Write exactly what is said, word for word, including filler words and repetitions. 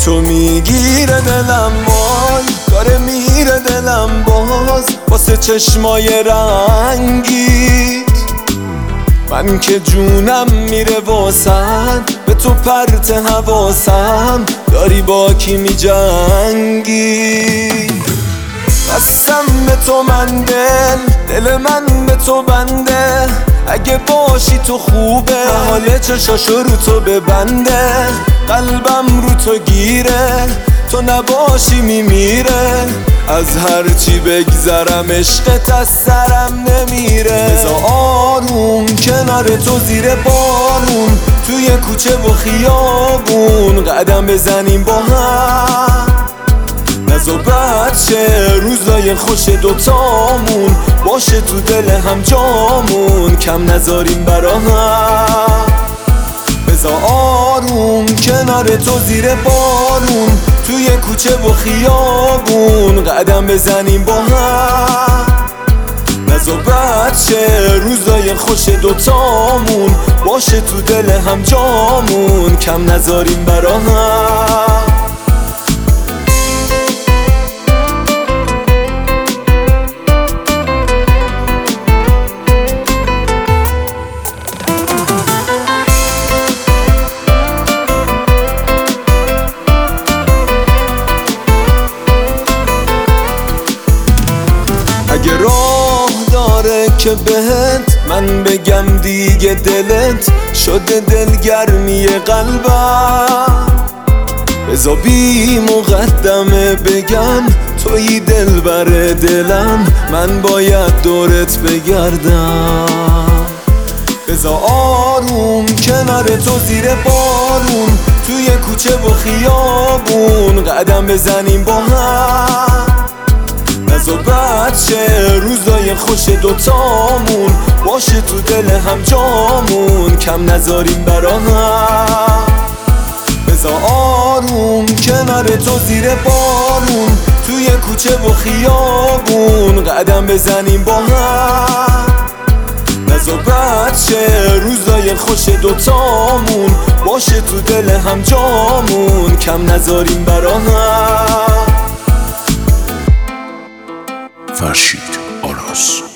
تو میگیره دلم، وای داره میره دلم باز واسه چشمای رنگیت. من که جونم میره واسن، به تو پرت حواسم، داری با کی میجنگی. بستم به تو من دل، دل من به تو بنده، اگه باشی تو خوبه، حال چشاشو رو تو ببنده. قلبم رو تو گیره، تو نباشی میمیره، از هرچی بگذرم عشقت از سرم نمیره. بذار آروم کنار تو زیر بارون، توی کوچه و خیابون قدم بزنیم با هم. نزا بچه روزای خوش دوتامون، باشه تو دل هم جامون، کم نذاریم برا هم. بذار آروم کنار تو زیر بارون، توی کوچه و خیابون قدم بزنیم با هم. نزا بچه روزای خوش دوتامون، باشه تو دل هم جامون، کم نذاریم برا هم. اگه راه داره که بهت من بگم دیگه دلت شده دلگرمی قلبم، بذار بی مقدمه بگم توی دل بر دلم، من باید دورت بگردم. بذار آروم کنار تو زیر بارون، توی کوچه و خیابون قدم بزنیم با هم. نزا بچه روزای خوش دوتامون، باشه تو دل هم جامون، کم نذاریم برا هم. بذار آروم کنار تو زیر بارون، توی کوچه و خیابون قدم بزنیم با هم. نزا بچه روزای خوش دوتامون، باشه تو دل هم جامون، کم نذاریم برا هم. فرشید آراز.